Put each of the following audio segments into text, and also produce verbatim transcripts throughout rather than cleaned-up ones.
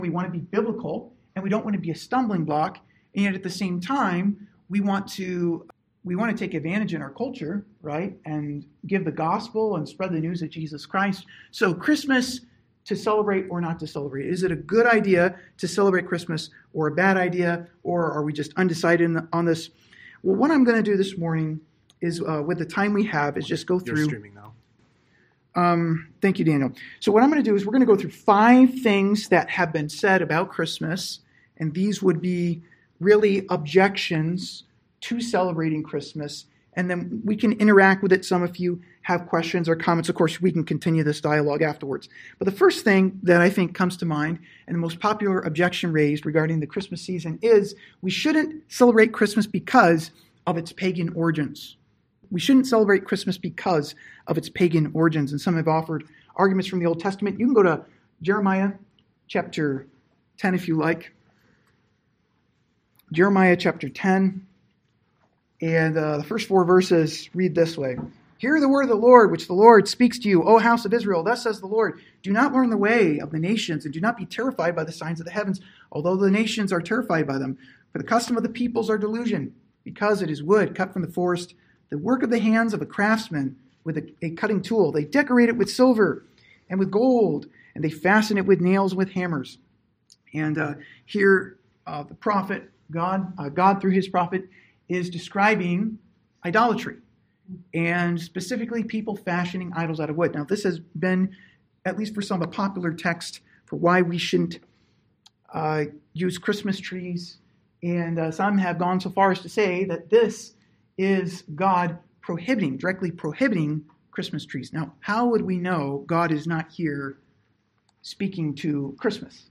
We want to be biblical, and we don't want to be a stumbling block. And yet at the same time, we want to we want to take advantage in our culture, right? And give the gospel and spread the news of Jesus Christ. So Christmas, to celebrate or not to celebrate? Is it a good idea to celebrate Christmas or a bad idea? Or are we just undecided on this? Well, what I'm going to do this morning is, uh, with the time we have, is just go through. You're streaming now. Um, thank you, Daniel. So what I'm going to do is we're going to go through five things that have been said about Christmas, and these would be really objections to celebrating Christmas, and then we can interact with it some if you have questions or comments. Of course, we can continue this dialogue afterwards. But the first thing that I think comes to mind, and the most popular objection raised regarding the Christmas season, is we shouldn't celebrate Christmas because of its pagan origins. We shouldn't celebrate Christmas because of its pagan origins. And some have offered arguments from the Old Testament. You can go to Jeremiah chapter ten if you like. Jeremiah chapter ten. And uh, the first four verses read this way. Hear the word of the Lord, which the Lord speaks to you, O house of Israel. Thus says the Lord, do not learn the way of the nations, and do not be terrified by the signs of the heavens, although the nations are terrified by them. For the custom of the peoples are delusion, because it is wood cut from the forest, the work of the hands of a craftsman with a, a cutting tool. They decorate it with silver and with gold, and they fasten it with nails and with hammers. And uh, here uh, the prophet, God, uh, God through his prophet, is describing idolatry, and specifically people fashioning idols out of wood. Now, this has been, at least for some, a popular text for why we shouldn't uh, use Christmas trees, and uh, some have gone so far as to say that this is God prohibiting, directly prohibiting Christmas trees. Now, how would we know God is not here speaking to Christmas?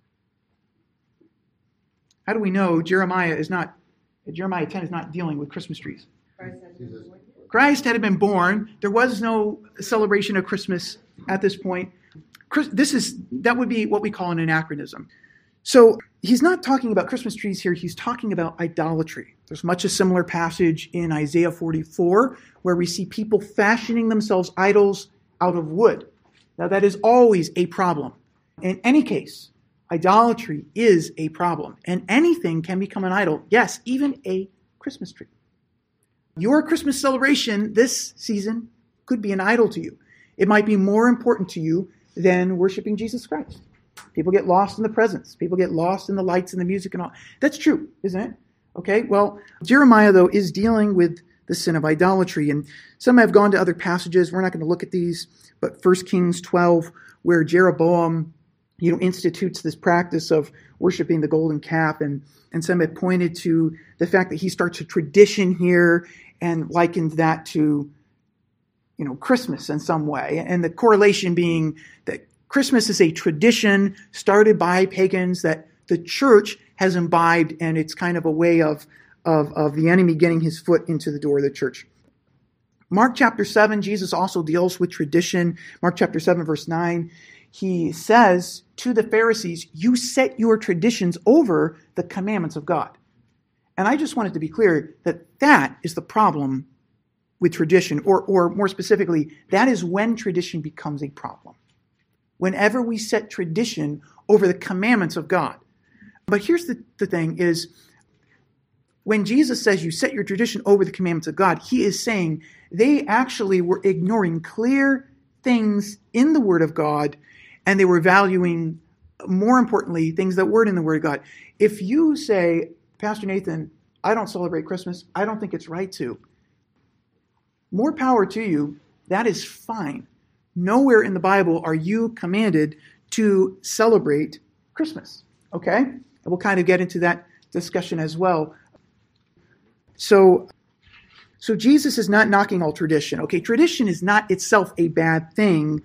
How do we know Jeremiah is not Jeremiah ten is not dealing with Christmas trees? Christ had been born. Christ had been born. There was no celebration of Christmas at this point. This is that would be what we call an anachronism. So he's not talking about Christmas trees here. He's talking about idolatry. There's much a similar passage in Isaiah forty-four where we see people fashioning themselves idols out of wood. Now that is always a problem. In any case, idolatry is a problem, and anything can become an idol. Yes, even a Christmas tree. Your Christmas celebration this season could be an idol to you. It might be more important to you than worshiping Jesus Christ. People get lost in the presents. People get lost in the lights and the music and all. That's true, isn't it? Okay, well, Jeremiah, though, is dealing with the sin of idolatry, and some have gone to other passages. We're not going to look at these, but First Kings twelve, where Jeroboam you know, institutes this practice of worshiping the golden calf, and, and some have pointed to the fact that he starts a tradition here and likened that to, you know, Christmas in some way. And the correlation being that Christmas is a tradition started by pagans that the church has imbibed, and it's kind of a way of, of, of the enemy getting his foot into the door of the church. Mark chapter seven, Jesus also deals with tradition. Mark chapter seven, verse nine. He says to the Pharisees, you set your traditions over the commandments of God. And I just wanted to be clear that that is the problem with tradition, or, or more specifically, that is when tradition becomes a problem. Whenever we set tradition over the commandments of God. But here's the, the thing is, when Jesus says you set your tradition over the commandments of God, he is saying they actually were ignoring clear things in the Word of God, and they were valuing, more importantly, things that weren't in the Word of God. If you say, Pastor Nathan, I don't celebrate Christmas, I don't think it's right to, more power to you, that is fine. Nowhere in the Bible are you commanded to celebrate Christmas, okay? And we'll kind of get into that discussion as well. So, so Jesus is not knocking all tradition, okay? Tradition is not itself a bad thing,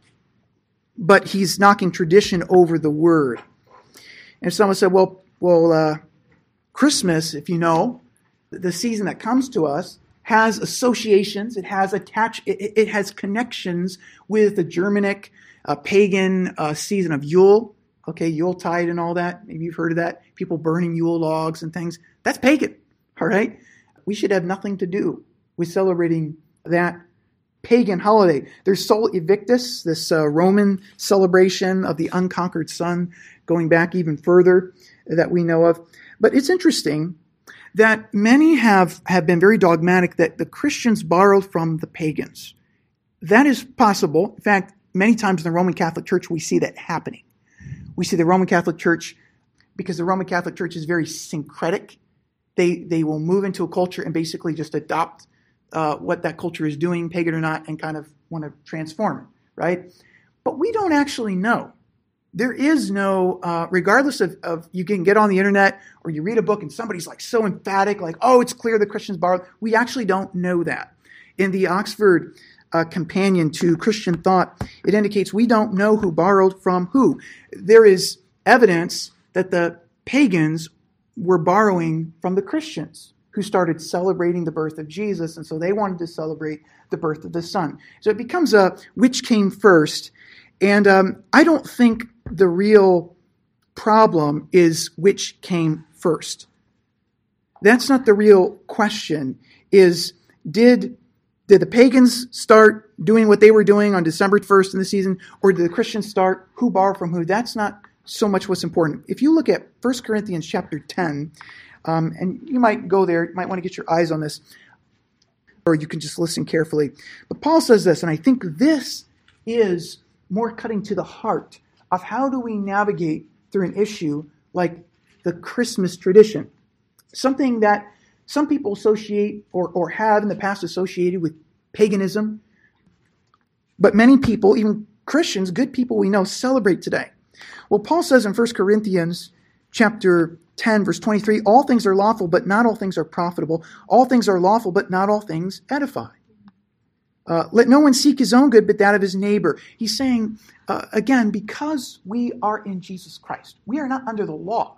but he's knocking tradition over the word. And someone said, well, well, uh, Christmas, if you know, the season that comes to us has associations, it has attach, it, it has connections with the Germanic uh, pagan uh, season of Yule, okay, Yuletide and all that. Maybe you've heard of that. People burning Yule logs and things. That's pagan, all right? We should have nothing to do with celebrating that pagan holiday. There's Sol Invictus, this uh, Roman celebration of the unconquered sun, going back even further that we know of. But it's interesting that many have, have been very dogmatic that the Christians borrowed from the pagans. That is possible. In fact, many times in the Roman Catholic Church, we see that happening. We see the Roman Catholic Church, because the Roman Catholic Church is very syncretic, they, they will move into a culture and basically just adopt uh, what that culture is doing, pagan or not, and kind of want to transform it, right? But we don't actually know. There is no, uh, regardless of, of, you can get on the internet or you read a book and somebody's like so emphatic, like, oh, it's clear the Christians borrowed. We actually don't know that. In the Oxford uh, Companion to Christian Thought, it indicates we don't know who borrowed from who. There is evidence that the pagans were borrowing from the Christians who started celebrating the birth of Jesus, and so they wanted to celebrate the birth of the Son. So it becomes a which came first. And um, I don't think the real problem is which came first. That's not the real question. Is did, did the pagans start doing what they were doing on December first in the season, or did the Christians start? Who borrowed from who? That's not so much what's important. If you look at First Corinthians chapter ten, um, and you might go there, you might want to get your eyes on this, or you can just listen carefully. But Paul says this, and I think this is more cutting to the heart of how do we navigate through an issue like the Christmas tradition. Something that some people associate or, or have in the past associated with paganism, but many people, even Christians, good people we know, celebrate today. Well, Paul says in First Corinthians chapter ten, verse twenty-three, all things are lawful, but not all things are profitable. All things are lawful, but not all things edify. Uh, let no one seek his own good, but that of his neighbor. He's saying, uh, again, because we are in Jesus Christ, we are not under the law.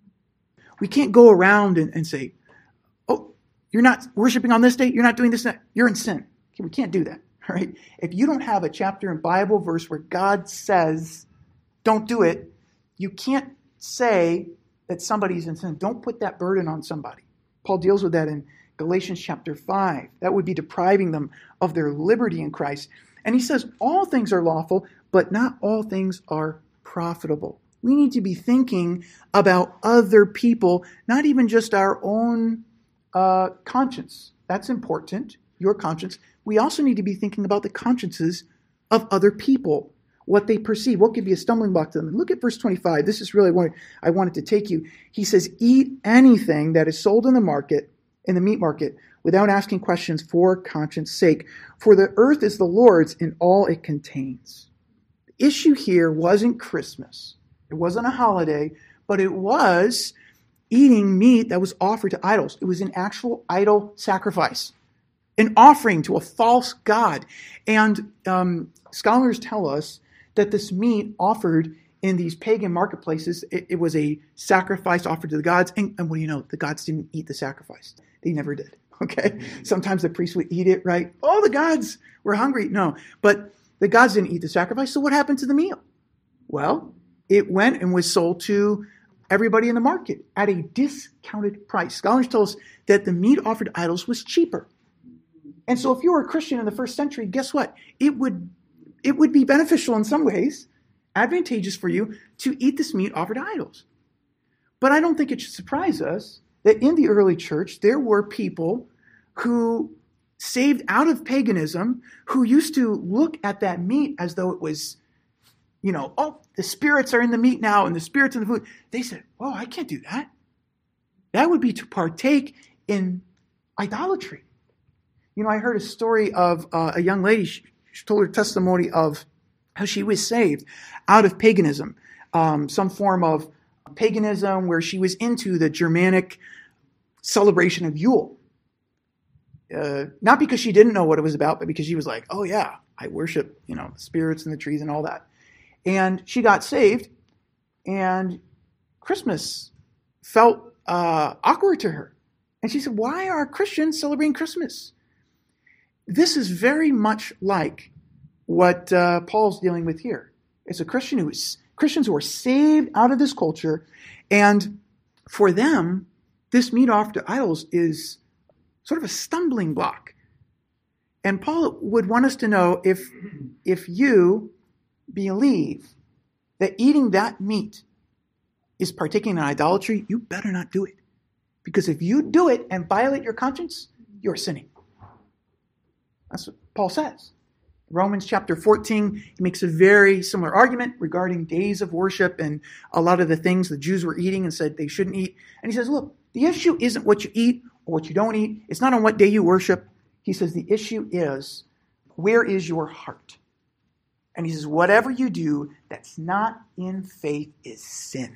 We can't go around and, and say, oh, you're not worshiping on this day, you're not doing this, that, you're in sin. Okay, we can't do that, all right? If you don't have a chapter and Bible verse where God says, don't do it, you can't say that somebody's in sin. Don't put that burden on somebody. Paul deals with that in Galatians chapter five. That would be depriving them of their liberty in Christ. And he says, all things are lawful, but not all things are profitable. We need to be thinking about other people, not even just our own uh, conscience. That's important, your conscience. We also need to be thinking about the consciences of other people, what they perceive, what could be a stumbling block to them. And look at verse twenty-five. This is really what I wanted to take you. He says, eat anything that is sold in the market, in the meat market, without asking questions for conscience sake. For the earth is the Lord's and all it contains. The issue here wasn't Christmas. It wasn't a holiday, but it was eating meat that was offered to idols. It was an actual idol sacrifice, an offering to a false god. And um, scholars tell us that this meat offered in these pagan marketplaces, it, it was a sacrifice offered to the gods. And, and what do you know? The gods didn't eat the sacrifice. They never did. Okay? Sometimes the priest would eat it, right? Oh, the gods were hungry. No, but the gods didn't eat the sacrifice. So what happened to the meal? Well, it went and was sold to everybody in the market at a discounted price. Scholars tell us that the meat offered to idols was cheaper. And so if you were a Christian in the first century, guess what? It would, it would be beneficial in some ways, advantageous for you to eat this meat offered to idols. But I don't think it should surprise us that in the early church, there were people who saved out of paganism, who used to look at that meat as though it was, you know, oh, the spirits are in the meat now and the spirits in the food. They said, oh, I can't do that. That would be to partake in idolatry. You know, I heard a story of uh, a young lady. She, she told her testimony of how she was saved out of paganism, um, some form of paganism where she was into the Germanic celebration of Yule. Uh, not because she didn't know what it was about, but because she was like, oh yeah, I worship, you know, the spirits and the trees and all that. And she got saved, and Christmas felt uh, awkward to her. And she said, why are Christians celebrating Christmas? This is very much like what uh, Paul's dealing with here. It's a Christian who is Christians who are saved out of this culture, and for them, this meat offered to idols is sort of a stumbling block. And Paul would want us to know if, if you believe that eating that meat is partaking in idolatry, you better not do it. Because if you do it and violate your conscience, you're sinning. That's what Paul says. Romans chapter fourteen, he makes a very similar argument regarding days of worship and a lot of the things the Jews were eating and said they shouldn't eat. And he says, look, the issue isn't what you eat or what you don't eat. It's not on what day you worship. He says the issue is, where is your heart? And he says, whatever you do that's not in faith is sin.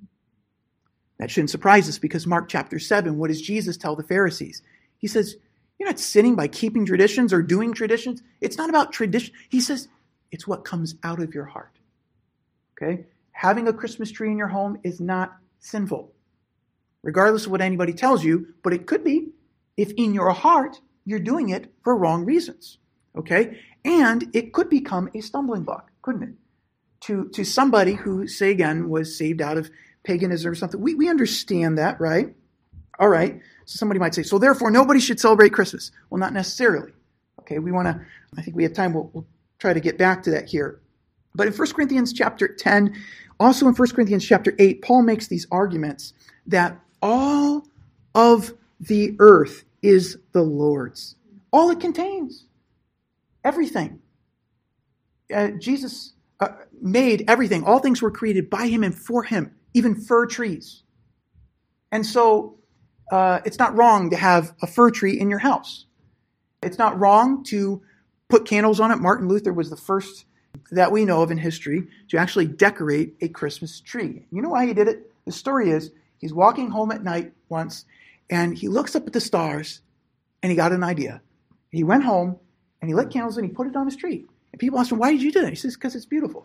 That shouldn't surprise us because Mark chapter seven, what does Jesus tell the Pharisees? He says, you're not sinning by keeping traditions or doing traditions. It's not about tradition. He says, it's what comes out of your heart. Okay? Having a Christmas tree in your home is not sinful, regardless of what anybody tells you, but it could be if in your heart you're doing it for wrong reasons. Okay? And it could become a stumbling block, couldn't it? To, to somebody who, say again, was saved out of paganism or something. We, we understand that, right? All right. So somebody might say, so therefore nobody should celebrate Christmas. Well, not necessarily. Okay, we want to, I think we have time, we'll, we'll try to get back to that here. But in First Corinthians chapter ten, also in First Corinthians chapter eight, Paul makes these arguments that all of the earth is the Lord's. All it contains. Everything. Uh, Jesus uh, made everything. All things were created by him and for him, even fir trees. And so uh, it's not wrong to have a fir tree in your house. It's not wrong to put candles on it. Martin Luther was the first that we know of in history to actually decorate a Christmas tree. You know why he did it? The story is he's walking home at night once and he looks up at the stars and he got an idea. He went home and he lit candles and he put it on his tree. And people asked him, why did you do that? He says, because it's beautiful.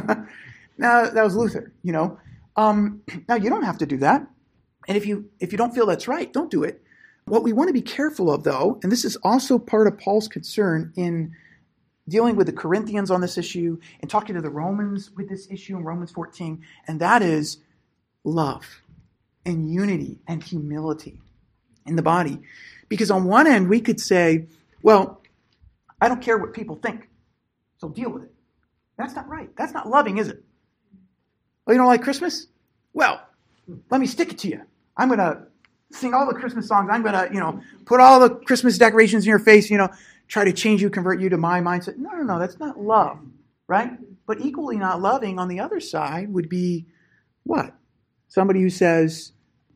Now, that was Luther, you know. Um, now, you don't have to do that. And if you if you don't feel that's right, don't do it. What we want to be careful of, though, and this is also part of Paul's concern in dealing with the Corinthians on this issue and talking to the Romans with this issue in Romans fourteen, and that is love and unity and humility in the body. Because on one end, we could say, well, I don't care what people think, so deal with it. That's not right. That's not loving, is it? Oh, you don't like Christmas? Well, let me stick it to you. I'm going to sing all the Christmas songs. I'm going to, you know, put all the Christmas decorations in your face, you know, try to change you, convert you to my mindset. No, no, no, that's not love, right? But equally not loving on the other side would be what? Somebody who says,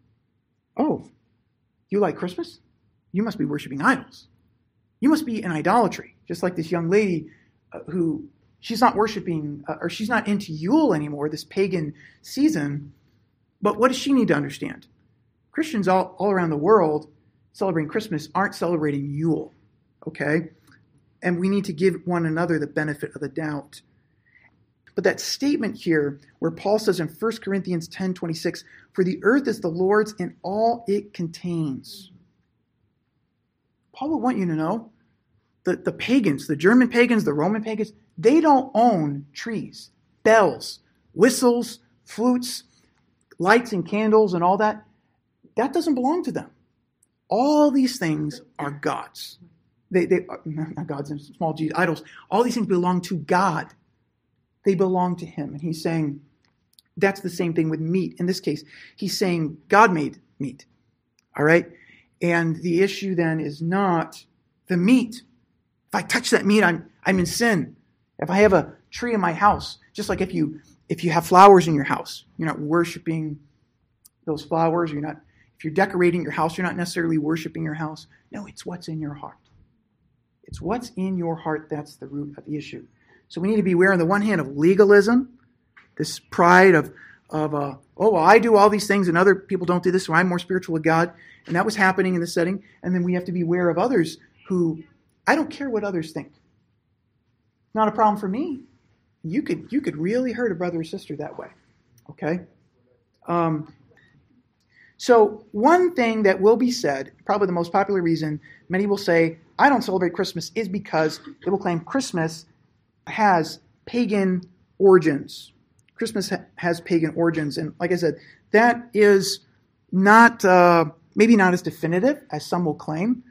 oh, you like Christmas? You must be worshiping idols. You must be in idolatry. Just like this young lady uh, who, she's not worshiping, uh, or she's not into Yule anymore, this pagan season. But what does she need to understand? Christians all, all around the world celebrating Christmas aren't celebrating Yule, okay? And we need to give one another the benefit of the doubt. But that statement here where Paul says in First Corinthians ten twenty-six, for the earth is the Lord's and all it contains. Paul would want you to know that the pagans, the German pagans, the Roman pagans, they don't own trees, bells, whistles, flutes, lights and candles and all that. That doesn't belong to them. All these things are God's. They, they are not God's and small g, idols. All these things belong to God. They belong to him. And he's saying that's the same thing with meat. In this case, he's saying God made meat. All right? And the issue then is not the meat. If I touch that meat, I'm I'm in sin. If I have a tree in my house, just like if you if you have flowers in your house, you're not worshiping those flowers. You're not. If you're decorating your house, you're not necessarily worshiping your house. No, it's what's in your heart. It's what's in your heart that's the root of the issue. So we need to be aware on the one hand of legalism, this pride of, of uh, oh, well, I do all these things and other people don't do this, so I'm more spiritual with God. And that was happening in this setting. And then we have to be aware of others who, I don't care what others think. Not a problem for me. You could you could really hurt a brother or sister that way. Okay? Um, so one thing that will be said, probably the most popular reason many will say, I don't celebrate Christmas, is because they will claim Christmas has pagan origins. Christmas ha- has pagan origins. And like I said, that is not, uh, maybe not as definitive as some will claim.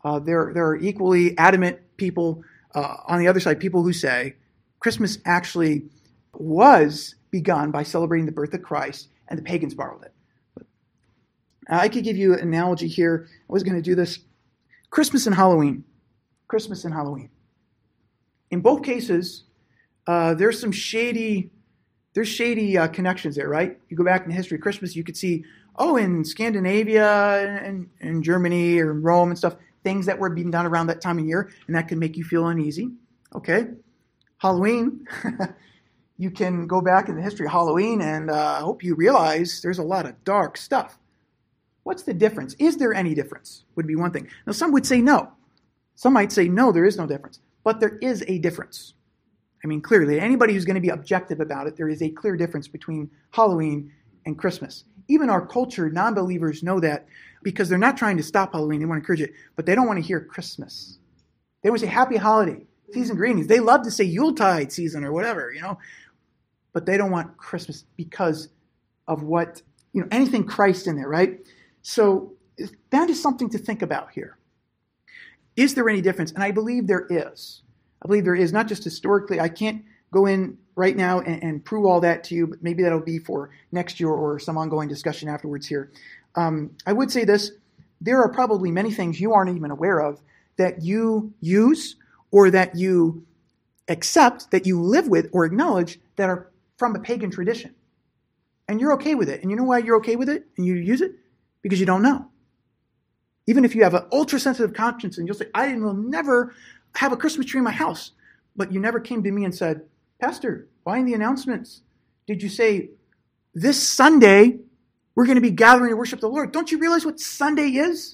Uh, there, there are equally adamant people uh, on the other side, people who say Christmas actually was begun by celebrating the birth of Christ, and the pagans borrowed it. But I could give you an analogy here. I was going to do this. Christmas and Halloween. Christmas and Halloween. In both cases, uh, there's some shady, there's shady uh, connections there, right? You go back in the history of Christmas, you could see, oh, in Scandinavia and, and Germany or Rome and stuff, things that were being done around that time of year, and that can make you feel uneasy. Okay. Halloween, you can go back in the history of Halloween, and uh, I hope you realize there's a lot of dark stuff. What's the difference? Is there any difference? Would be one thing. Now, some would say no. Some might say no, there is no difference. But there is a difference. I mean, clearly, anybody who's going to be objective about it, there is a clear difference between Halloween and Christmas. Even our culture, non-believers know that because they're not trying to stop Halloween. They want to encourage it, but they don't want to hear Christmas. They want to say happy holiday, season greetings. They love to say Yuletide season or whatever, you know, but they don't want Christmas because of what, you know, anything Christ in there, right? So that is something to think about here. Is there any difference? And I believe there is. I believe there is, not just historically. I can't go in right now and, and prove all that to you, but maybe that'll be for next year or some ongoing discussion afterwards here. Um, I would say this. There are probably many things you aren't even aware of that you use or that you accept, that you live with or acknowledge that are from a pagan tradition. And you're okay with it. And you know why you're okay with it and you use it? Because you don't know. Even if you have an ultra-sensitive conscience and you'll say, I will never have a Christmas tree in my house. But you never came to me and said, Pastor, why in the announcements did you say, this Sunday, we're going to be gathering to worship the Lord? Don't you realize what Sunday is?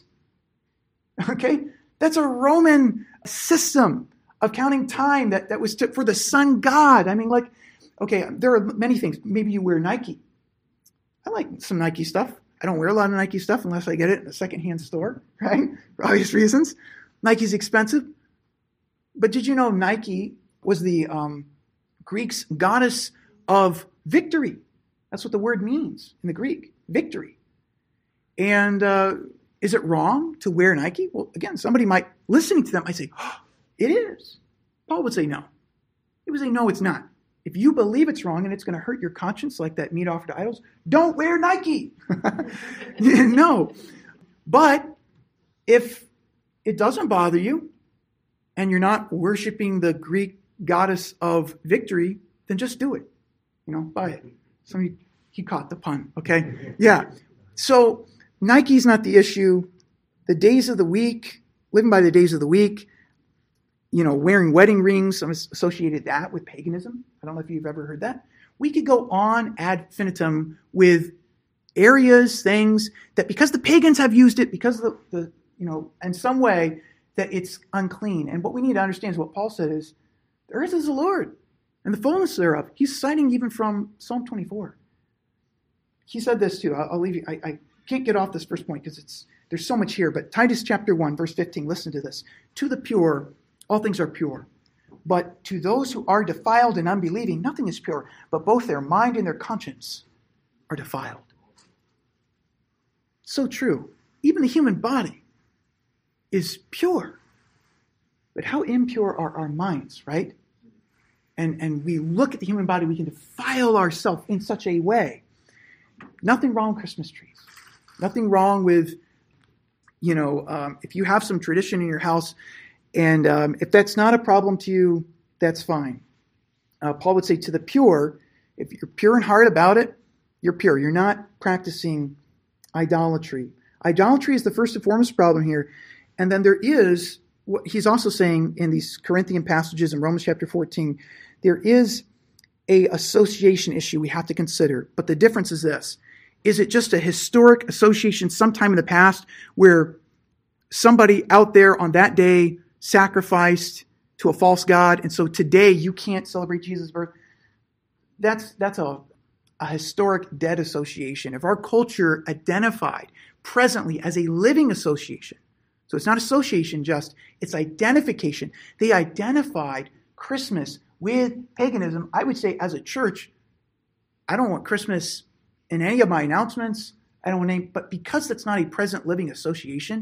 Okay? That's a Roman system of counting time that, that was to, for the sun god. I mean, like, okay, there are many things. Maybe you wear Nike. I like some Nike stuff. I don't wear a lot of Nike stuff unless I get it in a secondhand store, right? For obvious reasons. Nike's expensive. But did you know Nike was the um, Greeks' goddess of victory? That's what the word means in the Greek, victory. And uh, is it wrong to wear Nike? Well, again, somebody might, listening to them, might say, oh, it is. Paul would say no. He would say, no, it's not. If you believe it's wrong and it's going to hurt your conscience like that meat offered to idols, don't wear Nike. No. But if it doesn't bother you and you're not worshiping the Greek goddess of victory, then just do it. You know, buy it. Somebody, he caught the pun. Okay. Yeah. So Nike's not the issue. The days of the week, living by the days of the week, you know, wearing wedding rings, some associated that with paganism. I don't know if you've ever heard that. We could go on ad infinitum with areas, things that because the pagans have used it, because the, the you know, in some way that it's unclean. And what we need to understand is what Paul said is, the earth is the Lord and the fullness thereof. He's citing even from Psalm twenty-four. He said this too. I'll, I'll leave you. I, I can't get off this first point because it's there's so much here. But Titus chapter one, verse fifteen, listen to this. To the pure, all things are pure. But to those who are defiled and unbelieving, nothing is pure, but both their mind and their conscience are defiled. So true. Even the human body is pure. But how impure are our minds, right? And, and we look at the human body, we can defile ourselves in such a way. Nothing wrong with Christmas trees. Nothing wrong with, you know, um, if you have some tradition in your house, and um, if that's not a problem to you, that's fine. Uh, Paul would say to the pure, if you're pure in heart about it, you're pure. You're not practicing idolatry. Idolatry is the first and foremost problem here. And then there is, what he's also saying in these Corinthian passages in Romans chapter fourteen, there is a association issue we have to consider. But the difference is this. Is it just a historic association sometime in the past where somebody out there on that day sacrificed to a false god, and so today you can't celebrate Jesus' birth? That's that's a, a historic dead association. If our culture identified presently as a living association, so it's not association just, it's identification. They identified Christmas with paganism. I would say as a church, I don't want Christmas in any of my announcements. I don't want any, but because that's not a present living association,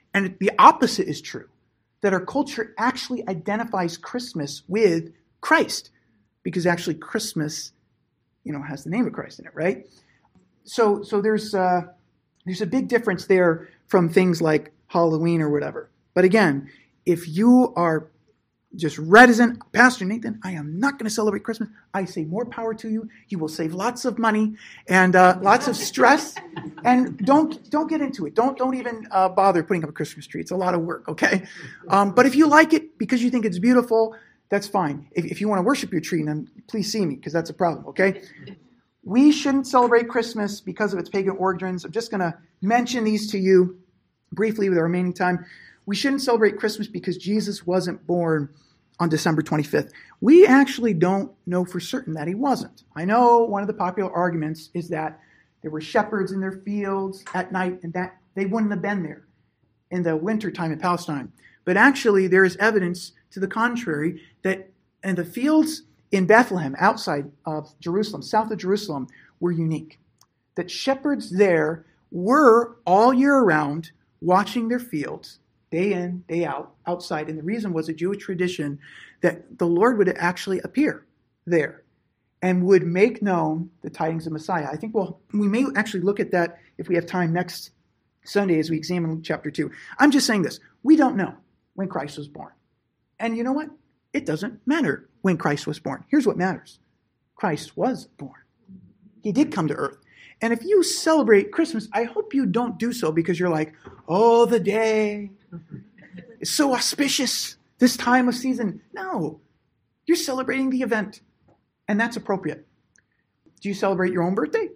And the opposite is true, that our culture actually identifies Christmas with Christ, because actually Christmas, you know, has the name of Christ in it, right? So, so there's uh, there's a big difference there from things like Halloween or whatever. But again, if you are just reticent, Pastor Nathan, I am not going to celebrate Christmas, I say more power to you. You will save lots of money and uh, lots of stress. And don't don't get into it. Don't don't even uh, bother putting up a Christmas tree. It's a lot of work, okay? Um, but if you like it because you think it's beautiful, that's fine. If, if you want to worship your tree, then please see me, because that's a problem, okay? We shouldn't celebrate Christmas because of its pagan origins. I'm just going to mention these to you briefly with our remaining time. We shouldn't celebrate Christmas because Jesus wasn't born on December twenty-fifth. We actually don't know for certain that he wasn't. I know one of the popular arguments is that there were shepherds in their fields at night and that they wouldn't have been there in the wintertime in Palestine. But actually, there is evidence to the contrary that in the fields in Bethlehem, outside of Jerusalem, south of Jerusalem, were unique. That shepherds there were all year round watching their fields, day in, day out, outside. And the reason was a Jewish tradition that the Lord would actually appear there and would make known the tidings of Messiah. I think well, we may actually look at that if we have time next Sunday as we examine Luke chapter two. I'm just saying this. We don't know when Christ was born. And you know what? It doesn't matter when Christ was born. Here's what matters. Christ was born. He did come to earth. And if you celebrate Christmas, I hope you don't do so because you're like, oh, the day. It's so auspicious, this time of season. No, you're celebrating the event. And that's appropriate. Do you celebrate your own birthday?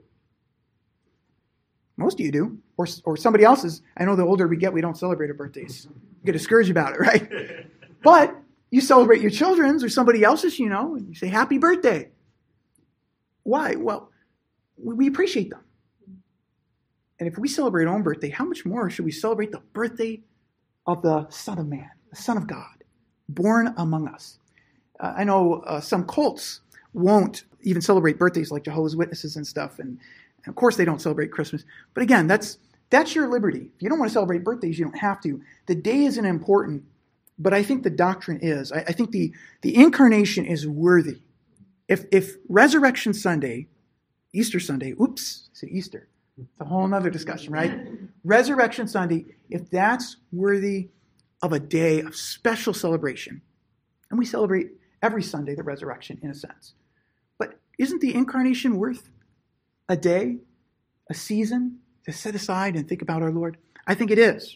Most of you do. Or, or somebody else's. I know the older we get, we don't celebrate our birthdays. You get discouraged about it, right? But you celebrate your children's or somebody else's, you know, and you say, happy birthday. Why? Well, we appreciate them. And if we celebrate our own birthday, how much more should we celebrate the birthday of the Son of Man, the Son of God, born among us? Uh, I know uh, some cults won't even celebrate birthdays like Jehovah's Witnesses and stuff. And, and of course they don't celebrate Christmas. But again, that's that's your liberty. If you don't want to celebrate birthdays, you don't have to. The day isn't important, but I think the doctrine is. I, I think the, the incarnation is worthy. If, if Resurrection Sunday, Easter Sunday, oops, I said Easter. It's a whole other discussion, right? Resurrection Sunday, if that's worthy of a day of special celebration, and we celebrate every Sunday the resurrection in a sense, but isn't the incarnation worth a day, a season to set aside and think about our Lord? I think it is.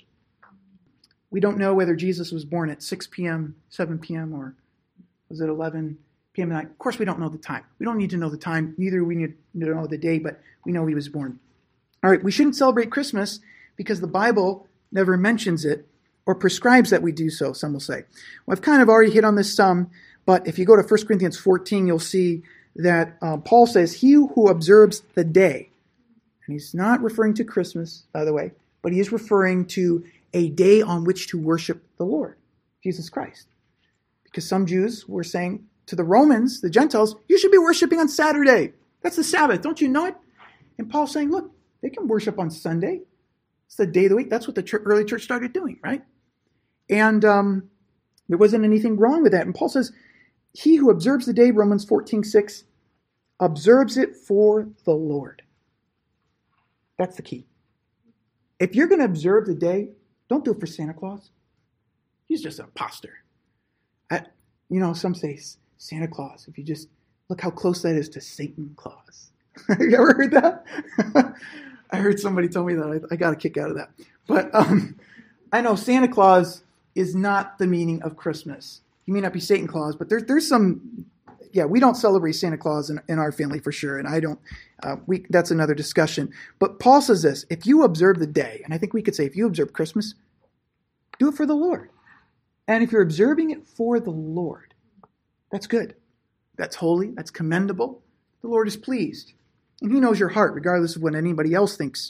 We don't know whether Jesus was born at six p.m., seven p.m., or was it eleven p.m. at night. Of course, we don't know the time. We don't need to know the time. Neither we need to know the day, but we know he was born. All right, we shouldn't celebrate Christmas because the Bible never mentions it or prescribes that we do so, some will say. Well, I've kind of already hit on this some, but if you go to First Corinthians fourteen, you'll see that uh, Paul says, he who observes the day, and he's not referring to Christmas, by the way, but he is referring to a day on which to worship the Lord, Jesus Christ. Because some Jews were saying to the Romans, the Gentiles, you should be worshiping on Saturday. That's the Sabbath. Don't you know it? And Paul's saying, look, they can worship on Sunday. It's the day of the week. That's what the church, early church started doing, right? And um, there wasn't anything wrong with that. And Paul says, he who observes the day, Romans fourteen six, observes it for the Lord. That's the key. If you're going to observe the day, don't do it for Santa Claus. He's just an imposter. I, you know, some say Santa Claus. If you just look how close that is to Satan Claus. You ever heard that? I heard somebody tell me that. I, I got a kick out of that. But um, I know Santa Claus is not the meaning of Christmas. He may not be Satan Claus, but there's there's some. Yeah, we don't celebrate Santa Claus in, in our family for sure, and I don't. Uh, we that's another discussion. But Paul says this: if you observe the day, and I think we could say if you observe Christmas, do it for the Lord. And if you're observing it for the Lord, that's good. That's holy. That's commendable. The Lord is pleased. And he knows your heart, regardless of what anybody else thinks.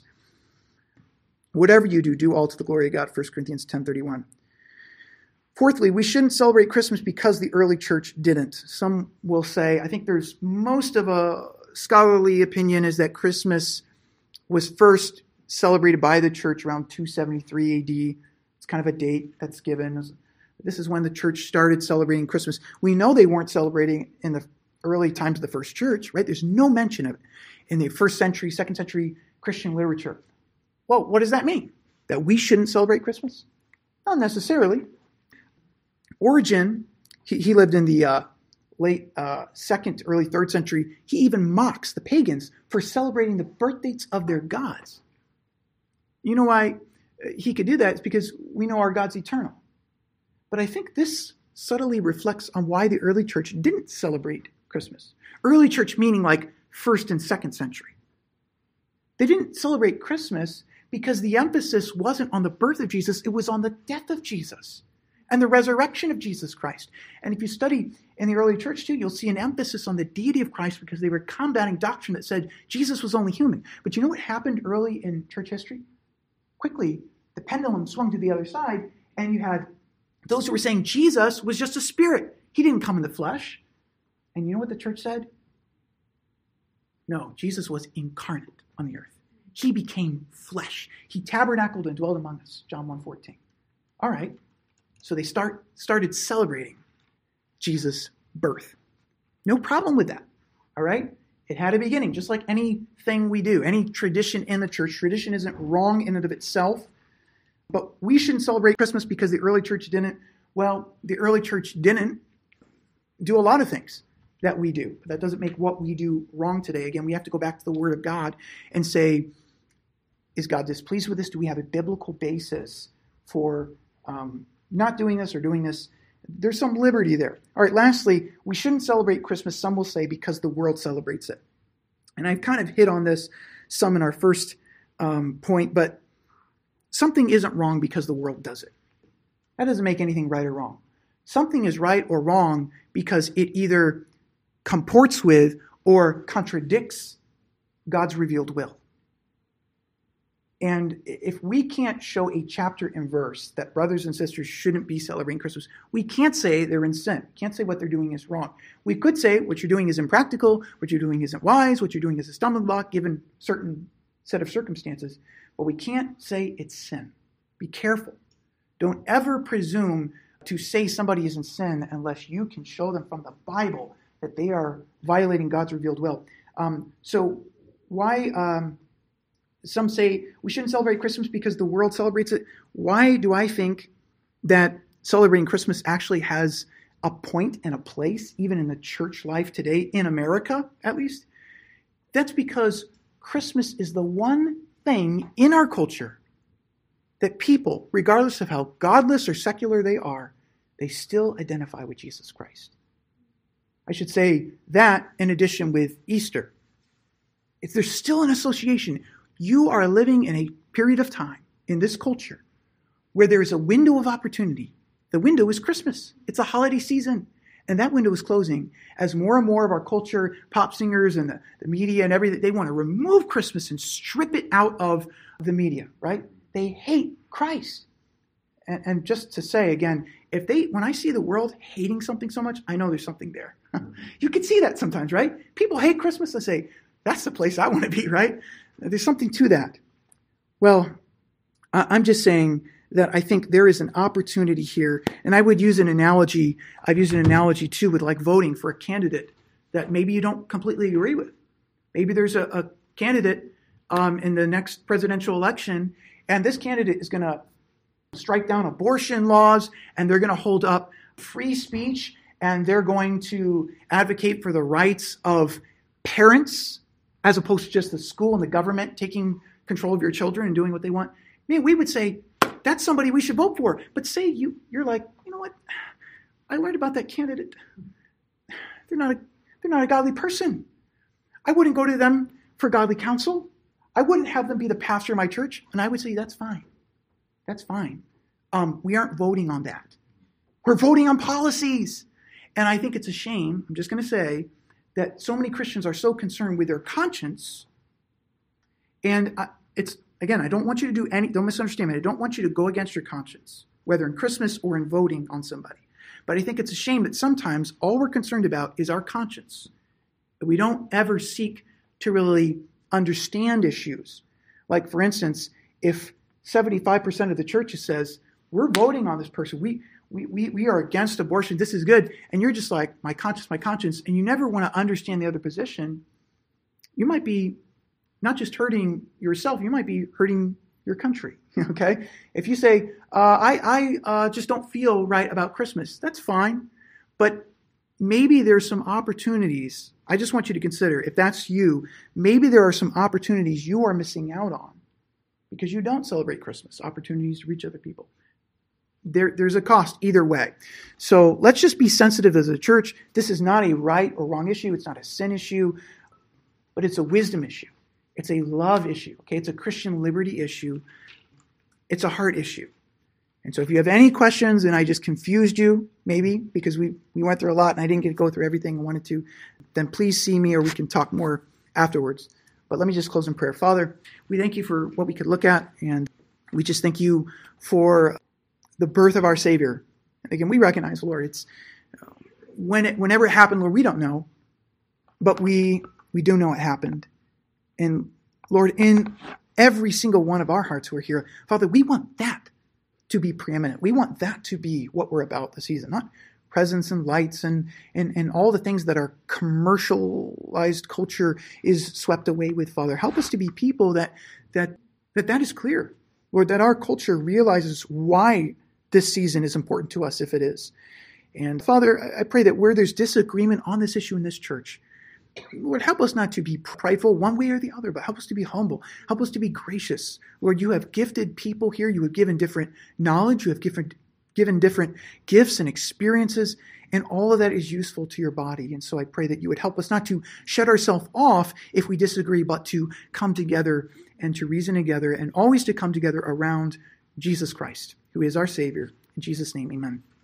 Whatever you do, do all to the glory of God, First Corinthians ten thirty-one. Fourthly, we shouldn't celebrate Christmas because the early church didn't. Some will say, I think there's most of a scholarly opinion is that Christmas was first celebrated by the church around two seventy-three A D. It's kind of a date that's given. This is when the church started celebrating Christmas. We know they weren't celebrating in the early times of the first church, right? There's no mention of it in the first century, second century Christian literature. Well, what does that mean? That we shouldn't celebrate Christmas? Not necessarily. Origen, he, he lived in the uh, late uh, second, early third century. He even mocks the pagans for celebrating the birth dates of their gods. You know why he could do that? It's because we know our God's eternal. But I think this subtly reflects on why the early church didn't celebrate Christmas. Early church meaning like first and second century. They didn't celebrate Christmas because the emphasis wasn't on the birth of Jesus, it was on the death of Jesus and the resurrection of Jesus Christ. And if you study in the early church too, you'll see an emphasis on the deity of Christ because they were combating doctrine that said Jesus was only human. But you know what happened early in church history? Quickly, the pendulum swung to the other side, and you had those who were saying Jesus was just a spirit. He didn't come in the flesh. And you know what the church said? No, Jesus was incarnate on the earth. He became flesh. He tabernacled and dwelt among us, John one fourteen. All right, so they start started celebrating Jesus' birth. No problem with that, all right? It had a beginning, just like anything we do, any tradition in the church. Tradition isn't wrong in and of itself, but we shouldn't celebrate Christmas because the early church didn't. Well, the early church didn't do a lot of things that we do, but that doesn't make what we do wrong today. Again, we have to go back to the Word of God and say, is God displeased with this? Do we have a biblical basis for um, not doing this or doing this? There's some liberty there. All right, lastly, we shouldn't celebrate Christmas, some will say, because the world celebrates it. And I've kind of hit on this some in our first um, point, but something isn't wrong because the world does it. That doesn't make anything right or wrong. Something is right or wrong because it either comports with or contradicts God's revealed will. And if we can't show a chapter and verse that brothers and sisters shouldn't be celebrating Christmas, we can't say they're in sin. We can't say what they're doing is wrong. We could say what you're doing is impractical, what you're doing isn't wise, what you're doing is a stumbling block given certain set of circumstances. But we can't say it's sin. Be careful. Don't ever presume to say somebody is in sin unless you can show them from the Bible that they are violating God's revealed will. Um, so why... Um, Some say we shouldn't celebrate Christmas because the world celebrates it. Why do I think that celebrating Christmas actually has a point and a place, even in the church life today, in America at least? That's because Christmas is the one thing in our culture that people, regardless of how godless or secular they are, they still identify with Jesus Christ. I should say that in addition with Easter. If there's still an association. You are living in a period of time in this culture where there is a window of opportunity. The window is Christmas. It's a holiday season. And that window is closing as more and more of our culture, pop singers and the, the media and everything, they want to remove Christmas and strip it out of the media, right? They hate Christ. And, and just to say again, if they, when I see the world hating something so much, I know there's something there. You can see that sometimes, right? People hate Christmas. They say, that's the place I want to be, right? There's something to that. Well, I'm just saying that I think there is an opportunity here, and I would use an analogy. I've used an analogy too with like voting for a candidate that maybe you don't completely agree with. Maybe there's a, a candidate um, in the next presidential election, and this candidate is going to strike down abortion laws, and they're going to hold up free speech, and they're going to advocate for the rights of parents as opposed to just the school and the government taking control of your children and doing what they want. Man, we would say, that's somebody we should vote for. But say you, you're like, you know what? I learned about that candidate. They're not a, they're not a godly person. I wouldn't go to them for godly counsel. I wouldn't have them be the pastor of my church. And I would say, that's fine. That's fine. Um, we aren't voting on that. We're voting on policies. And I think it's a shame, I'm just going to say, that so many Christians are so concerned with their conscience. And I, it's, again, I don't want you to do any, don't misunderstand me. I don't want you to go against your conscience, whether in Christmas or in voting on somebody. But I think it's a shame that sometimes all we're concerned about is our conscience. We don't ever seek to really understand issues. Like, for instance, if seventy-five percent of the church says, we're voting on this person. We, we, we, we are against abortion. This is good. And you're just like, my conscience, my conscience. And you never want to understand the other position. You might be not just hurting yourself, you might be hurting your country. Okay? If you say, uh, I, I uh, just don't feel right about Christmas, that's fine. But maybe there's some opportunities. I just want you to consider, if that's you, maybe there are some opportunities you are missing out on because you don't celebrate Christmas, opportunities to reach other people. There, there's a cost either way. So let's just be sensitive as a church. This is not a right or wrong issue. It's not a sin issue, but it's a wisdom issue. It's a love issue. Okay, it's a Christian liberty issue. It's a heart issue. And so if you have any questions and I just confused you, maybe, because we, we went through a lot and I didn't get to go through everything I wanted to, then please see me or we can talk more afterwards. But let me just close in prayer. Father, we thank you for what we could look at, and we just thank you for the birth of our Savior. And again, we recognize, Lord, it's when it, whenever it happened, Lord, we don't know, but we we do know it happened. And Lord, in every single one of our hearts who are here, Father, we want that to be preeminent. We want that to be what we're about this season, not presents and lights and, and, and all the things that our commercialized culture is swept away with, Father. Help us to be people that that that, that is clear, Lord, that our culture realizes why this season is important to us if it is. And Father, I pray that where there's disagreement on this issue in this church, Lord, help us not to be prideful one way or the other, but help us to be humble. Help us to be gracious. Lord, you have gifted people here. You have given different knowledge. You have given, given different gifts and experiences, and all of that is useful to your body. And so I pray that you would help us not to shut ourselves off if we disagree, but to come together and to reason together, and always to come together around Jesus Christ, who is our Savior. In Jesus' name, amen.